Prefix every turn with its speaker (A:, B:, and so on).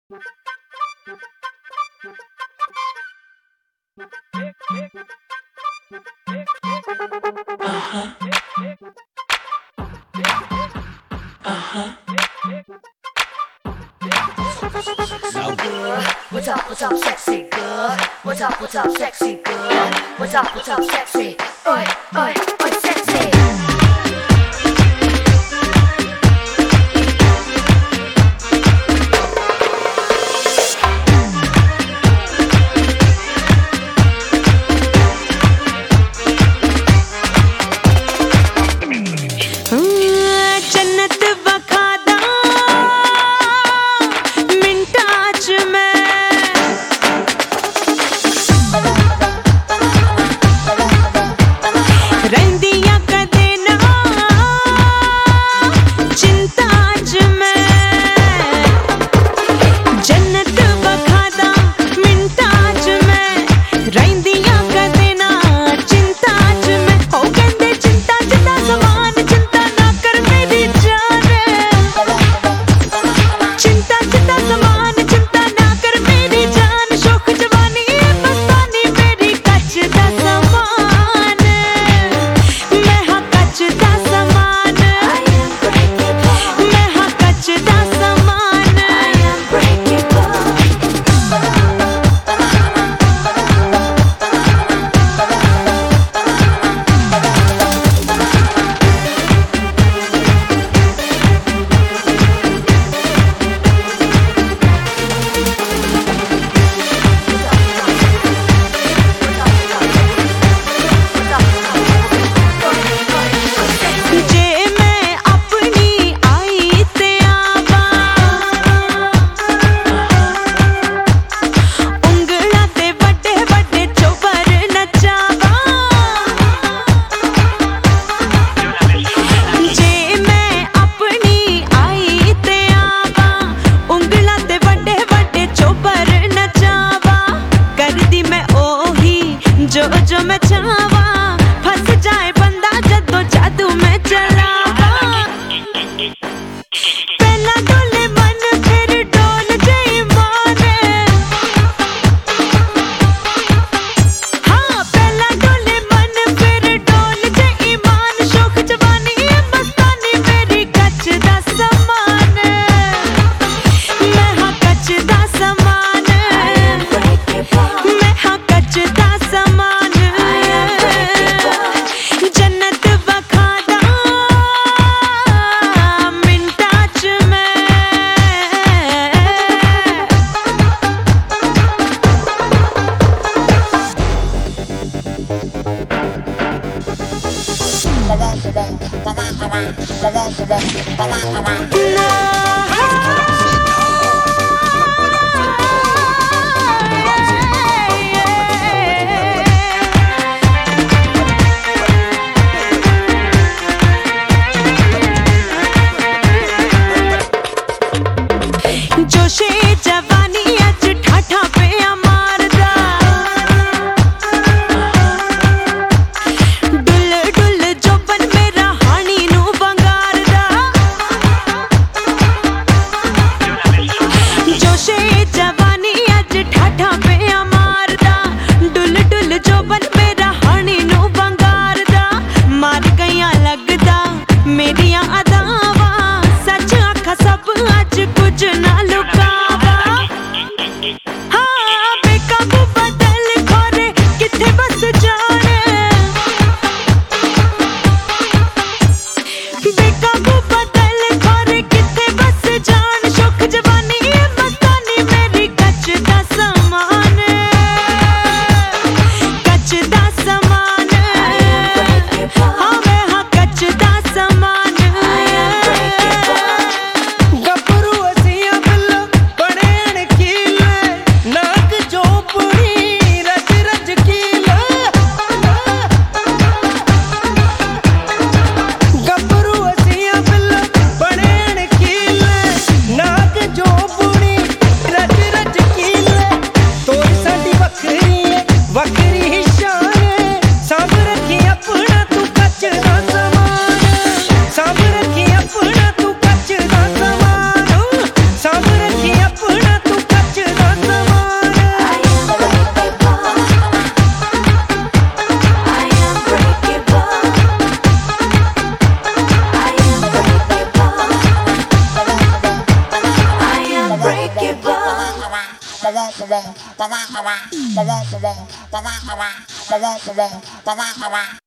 A: What's up, sexy girl? What's up, sexy girl? What's up, sexy? Oi, oi, oi, sexy. जो मैं चाहवा फंस जाए बंदा जदों जादू में चलावा पहला डोले मन फिर डोल जाए ईमान हाँ पहला डोले मन फिर डोल जाए ईमान शौक जवानी मस्तानी मेरी कच दा समान मैं हाँ कच दा समान मैं हाँ कच दा समान जोशे जवानी अज ठाठा पे मारदा डुल डुल जोबन मेरा हानी नू बंगारदा जोशे जवानी अज ठाठा पे मारदा डुल डुल जोबन मेरा हानी नू बंगारदा मार गईयां लगदा मेरियां अदावां सच आखा सब अज कुछ ना लुकावा हाँ
B: Bye-bye.